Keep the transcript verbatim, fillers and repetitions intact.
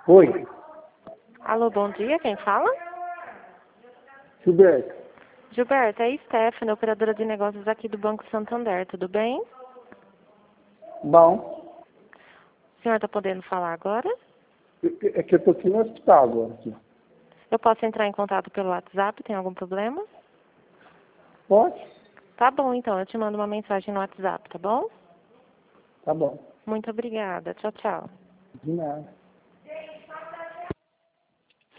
Oi, Alô, bom dia, quem fala? Gilberto. Gilberto, é Stephanie, operadora de negócios aqui do Banco Santander, tudo bem? Bom, O senhor está podendo falar agora? é que eu tô aqui no hospital agora. Aqui. Eu posso entrar em contato pelo WhatsApp, tem algum problema? Pode? Tá bom, então, eu te mando uma mensagem no WhatsApp, tá bom? Tá bom. Muito obrigada, tchau, tchau. De nada.